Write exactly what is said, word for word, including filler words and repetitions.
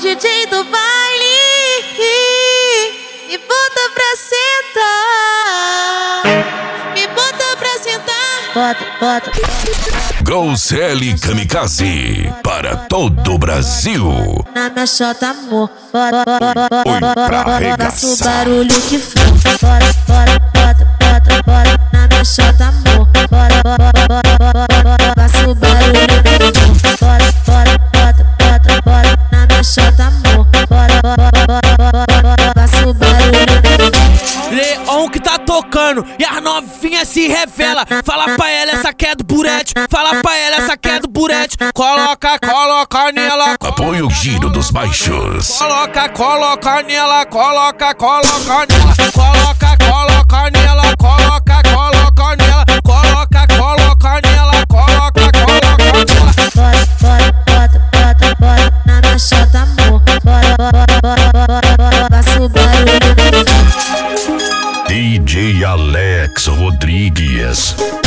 D J do baile me bota pra sentar, me bota pra sentar. Bota, bota. Groselha Kamikaze para todo o Brasil. Na minha chota, amor. Bora, bora, bora, Oi, pra bora, bora. arregaçar. Faça o barulho que for. Bora, bora, bota, bota, bora. Na minha chota, amor. Bora, bora, bora, bora, bora. Faça o barulho que for. Bora, bora, bota, bota, bora. Na minha chota, amor. Bora, bora, bora, bora, bora. Faça o barulho que for. Leão que tá tocando e as novinhas se revela. Fala pra ela, essa que é do burete. Fala pra ela, essa que é do burete. Coloca, coloca nela. Apoio Giro dos Baixos. Coloca, coloca nela. Coloca, coloca nela. Coloca, coloca nela. Coloca, coloca nela. Coloca, coloca nela. Coloca, coloca nela. Bora, bora, bota, bota, bora. Na minha chota, amor. Bora, bora, bora, bora, bora. Faça o barulho que for. D J Alex Rodrigues.